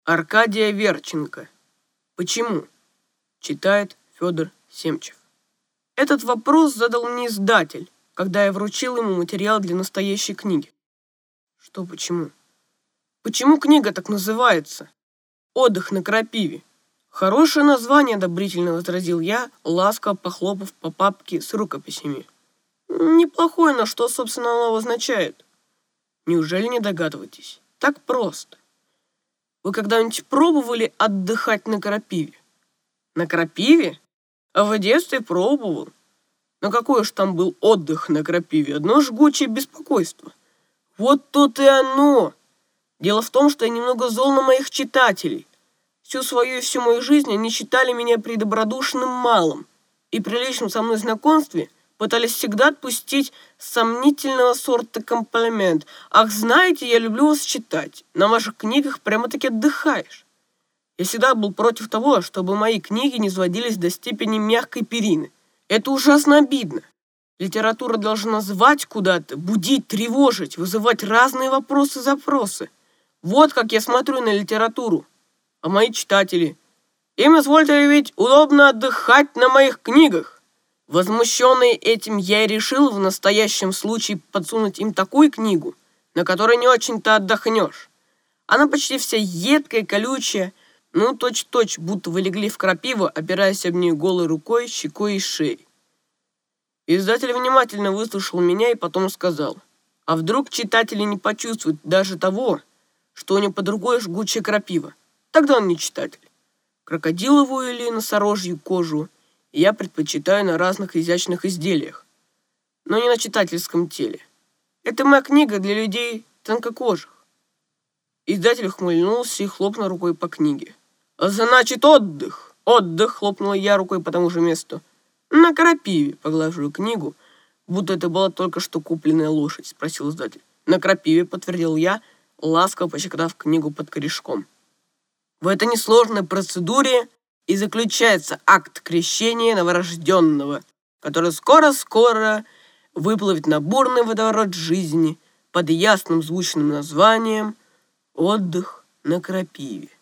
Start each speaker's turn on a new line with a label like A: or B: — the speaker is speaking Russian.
A: Аркадия Верченко. Почему? Читает Федор Семчев. Этот вопрос задал мне издатель, когда я вручил ему материал для настоящей книги. Что почему? Почему книга так называется? «Отдых на крапиве». Хорошее название, одобрительно возразил я, ласково похлопав по папке с рукописями. Неплохое, но что, собственно, оно означает? Неужели не догадываетесь? Так просто. Вы когда-нибудь пробовали отдыхать на крапиве? На крапиве? А в детстве пробовал. Но какой уж там был отдых на крапиве? Одно жгучее беспокойство. Вот тут и оно. Дело в том, что я немного зол на моих читателей. Всю мою жизнь они считали меня предобродушным малым и при личном со мной знакомстве пытались всегда отпустить сомнительного сорта комплимент. «Ах, знаете, я люблю вас читать. На ваших книгах прямо-таки отдыхаешь». Я всегда был против того, чтобы мои книги не сводились до степени мягкой перины. Это ужасно обидно. Литература должна звать куда-то, будить, тревожить, вызывать разные вопросы-запросы. Вот как я смотрю на литературу. А мои читатели? Им, извольте ведь, удобно отдыхать на моих книгах. Возмущенный этим, я и решил в настоящем случае подсунуть им такую книгу, на которой не очень-то отдохнешь. Она почти вся едкая, колючая, точь-в-точь, будто вы легли в крапиву, опираясь об нее голой рукой, щекой и шеей. Издатель внимательно выслушал меня и потом сказал, а вдруг читатели не почувствуют даже того, что у него под рукой жгучая крапива? Тогда он не читатель. Крокодиловую или носорожью кожу я предпочитаю на разных изящных изделиях, но не на читательском теле. Это моя книга для людей тонкокожих. Издатель ухмыльнулся и хлопнул рукой по книге. «Значит, отдых!» «Отдых!» — хлопнула я рукой по тому же месту. «На крапиве!» — поглаживаю книгу, будто это была только что купленная лошадь, спросил издатель. «На крапиве!» — подтвердил я, ласково пощекотав книгу под корешком. В этой несложной процедуре и заключается акт крещения новорожденного, который скоро-скоро выплывет на бурный водоворот жизни под ясным звучным названием «Отдых на крапиве».